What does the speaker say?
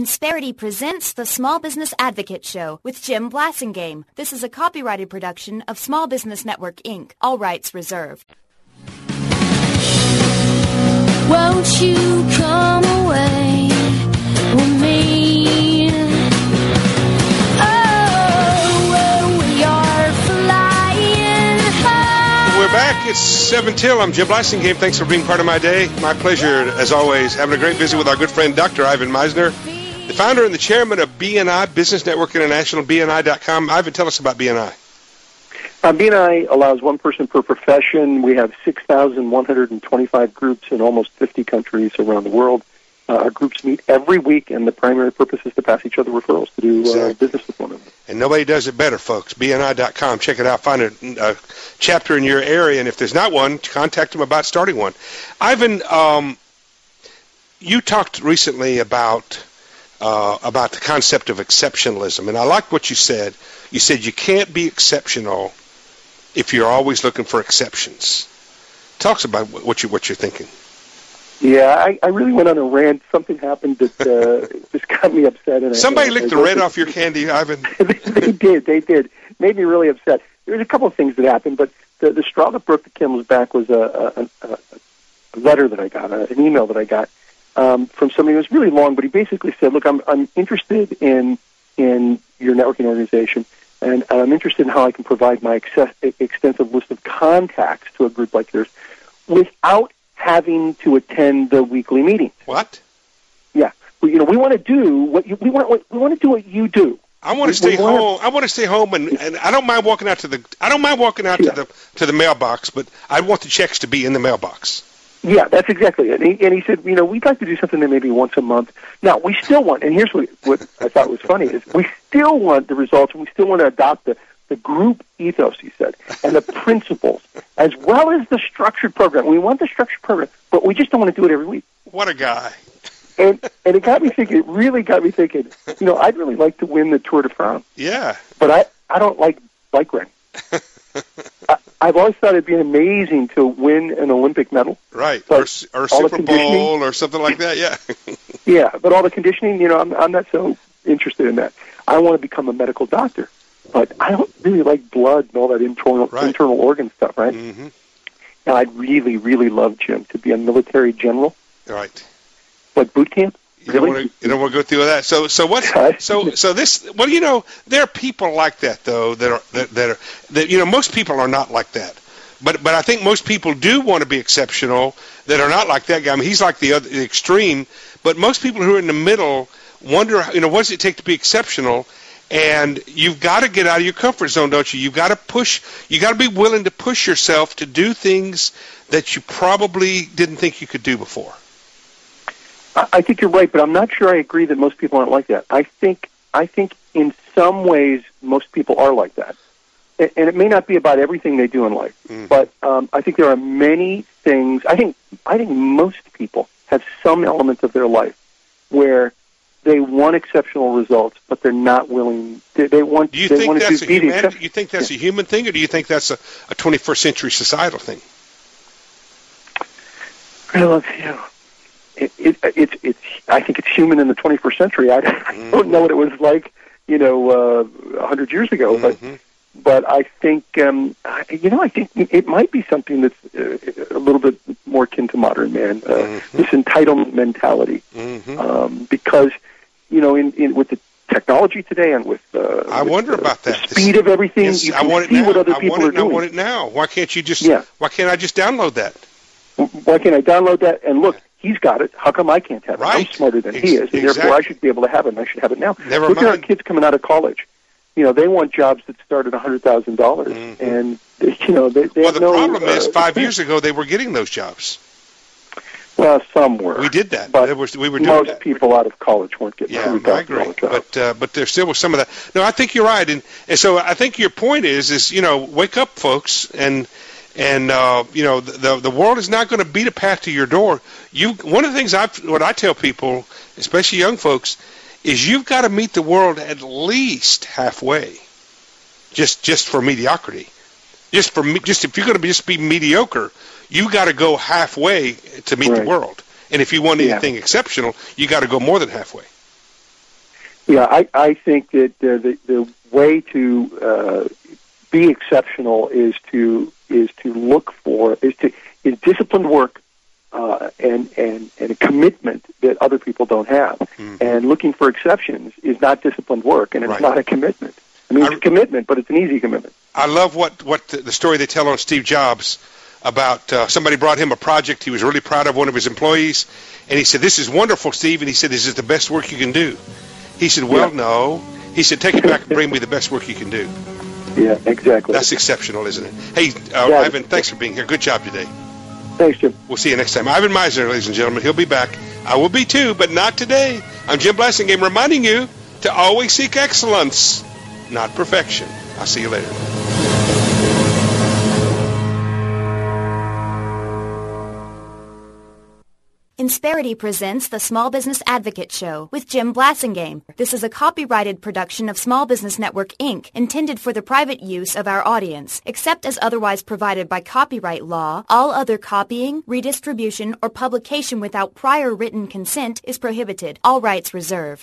Insperity presents the Small Business Advocate Show with Jim Blasingame. This is a copyrighted production of Small Business Network, Inc. All rights reserved. Won't you come away with me? Oh, where we are flying high. We're back. It's 7 till. I'm Jim Blasingame. Thanks for being part of my day. My pleasure, as always, having a great visit with our good friend, Dr. Ivan Misner, the founder and the chairman of BNI, Business Network International, BNI.com. Ivan, tell us about BNI. BNI allows one person per profession. We have 6,125 groups in almost 50 countries around the world. Our groups meet every week, and the primary purpose is to pass each other referrals to do business with one another. And nobody does it better, folks. BNI.com. Check it out. Find a chapter in your area, and if there's not one, contact them about starting one. Ivan, you talked recently about the concept of exceptionalism, and I liked what you said. You said you can't be exceptional if you're always looking for exceptions. Talk about what you're thinking. Yeah, I really went on a rant. Something happened that just got me upset. And somebody licked the red off your candy, Ivan. They did. Made me really upset. There was a couple of things that happened, but the straw that broke the camel's back was a letter that I got, an email that I got from somebody who was really long, but he basically said, look, I'm interested in your networking organization, and I'm interested in how I can provide my extensive list of contacts to a group like yours without having to attend the weekly meetings. What? Yeah, we want to do what we want to do what you do. I want to stay home. I want to stay home, and I don't mind walking out to the to the mailbox, but I want the checks to be in the mailbox. Yeah, that's exactly it. And he said, we'd like to do something that maybe once a month. Now, we still want, and here's what I thought was funny, is we still want the results, and we still want to adopt the group ethos, he said, and the principles, as well as the structured program. We want the structured program, but we just don't want to do it every week. What a guy. And it got me thinking, it really got me thinking, I'd really like to win the Tour de France. Yeah. But I don't like bike riding. I've always thought it'd be amazing to win an Olympic medal. Right, or Super Bowl or something like that, yeah. Yeah, but all the conditioning, I'm not so interested in that. I want to become a medical doctor, but I don't really like blood and all that internal organ stuff, right? Mm-hmm. And I'd really, really love, Jim, to be a military general. Right. But boot camp? Really? You don't want to go through that. So what? So this. Well, there are people like that though. That most people are not like that. But I think most people do want to be exceptional. That are not like that guy. I mean, he's like the extreme. But most people who are in the middle wonder, what does it take to be exceptional? And you've got to get out of your comfort zone, don't you? You've got to push. You got to be willing to push yourself to do things that you probably didn't think you could do before. I think you're right, but I'm not sure I agree that most people aren't like that. I think in some ways most people are like that, and it may not be about everything they do in life. Mm-hmm. But I think there are many things. I think most people have some element of their life where they want exceptional results, but they're not willing. They want. Do you think that's you think that's a human thing, or do you think that's a 21st century societal thing? Well, I think it's human in the 21st century. I don't know what it was like, 100 years ago, but I think, I think it might be something that's a little bit more akin to modern man, this entitlement mentality, because, with the technology today and with I wonder about that. The speed of everything, you can see what other people are doing. I want it now. Why can't you just? Why can't I just download that? Why can't I download that and look? He's got it. How come I can't have it? Right. I'm smarter than he is, and therefore I should be able to have it, and I should have it now. Look at our kids coming out of college. They want jobs that start at $100,000, and they the problem is 5 years ago they were getting those jobs. Well, some were. We did that. But we were doing most that. people out of college weren't getting $100,000 jobs. But there still was some of that. No, I think you're right, and so I think your point is wake up, folks, and the world is not going to beat a path to your door. One of the things what I tell people, especially young folks, is you've got to meet the world at least halfway, just for mediocrity. Just if you're going to just be mediocre, you got to go halfway to meet the world. And if you want anything exceptional, you got to go more than halfway. Yeah, I think that the way to be exceptional is to disciplined work and a commitment that other people don't have. Mm-hmm. And looking for exceptions is not disciplined work, and it's not a commitment. I mean, it's a commitment, but it's an easy commitment. I love what the story they tell on Steve Jobs about somebody brought him a project. He was really proud of one of his employees, and he said, "This is wonderful, Steve." And he said, "This is the best work you can do." He said, "Well, no." He said, "Take it back and bring me the best work you can do." Yeah, exactly. That's exceptional, isn't it? Hey, Ivan, thanks for being here. Good job today. Thanks, Jim. We'll see you next time. Ivan Misner, ladies and gentlemen. He'll be back. I will be too, but not today. I'm Jim Blasingame, reminding you to always seek excellence, not perfection. I'll see you later. Insperity presents the Small Business Advocate Show with Jim Blasingame. This is a copyrighted production of Small Business Network, Inc., intended for the private use of our audience. Except as otherwise provided by copyright law, all other copying, redistribution, or publication without prior written consent is prohibited. All rights reserved.